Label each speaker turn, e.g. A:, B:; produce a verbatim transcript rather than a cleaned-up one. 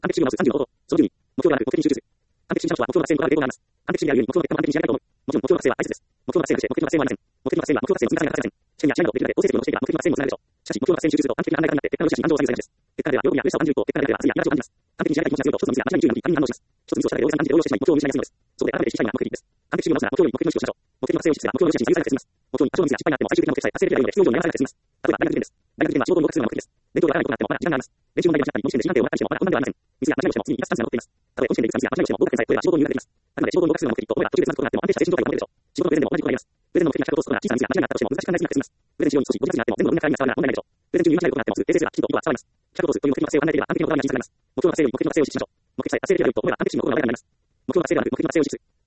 A: 完璧主義の数さんじゅうのこと。そのじゅうに、目標がある目的に集中する。完璧主義者の人は目標が達成のことが抵抗があります。完璧主義であるゆえに目標が完璧に仕上げたいと思う。もちろん目標達成は大切です。目標達成なしで目的の達成はありません。目的の達成は目標達成の積み重ねが達成ません。試験や試合などできるまで構成力を残していけば目的の達成にもつながるでしょう。しかし目標達成に集中すると完璧な考え方になって結果の良し悪しに感情を左右されがちです。結果では喜びや嬉しさを感じる一方、結果では圧力や苛立ちを感じます。完璧に仕上げたい気持ちが強いと一つのミスや間違いに注意などに他人に反応します。一つミスをしただけで大げさに感じて動揺してしまい目標を見失いやすいのです。そこで改めて意識したいのは目的です。完璧主義を直すなら目標より目的の意識をしましょう。目的の達成を意識すれば目標の良しに左右されが進みます。目標に多少のミスや失敗があっても最終的な目的さえ達成できればいいので必要以上にやらされが進みます。例えば大学受験です。大学受験は仕事を合格するのが目的です。勉強であらないことがあってもまだ時間があります。練習問題が間違ったり模試験で時間点をまたしてもまだ困難ではありません。ミスや間違いをしても次に生かすチャンスが残っています。たとえ模試験でいくつミスや間違いをしても合格点さえ取れば仕事に入学できます。あくまで仕事を合格するのが目的と思えば途中でつまずくことがあっても安定した精神状態を保てるでしょう。仕事のプレゼンでも同じことがあります。プレゼンの目的が資格を通すことが小さなミスや間違いがあったとしても難しく考えすぎなくて済みます。プレゼンしように少しご自発になっても全部の文脈から意味が伝わるなら問題ないでしょう。プレゼン中に言い間違えることがあっても訂正すればきちんと意図は伝わります。資格を通すという目的の達成を考えていれば完璧なことが身につながります。目標の達成より目的の達成を意識しましょう。目的さえ達成できればいいと思えば完璧主義の心が楽になります。目標の達成ではなく目的の達成を意識する。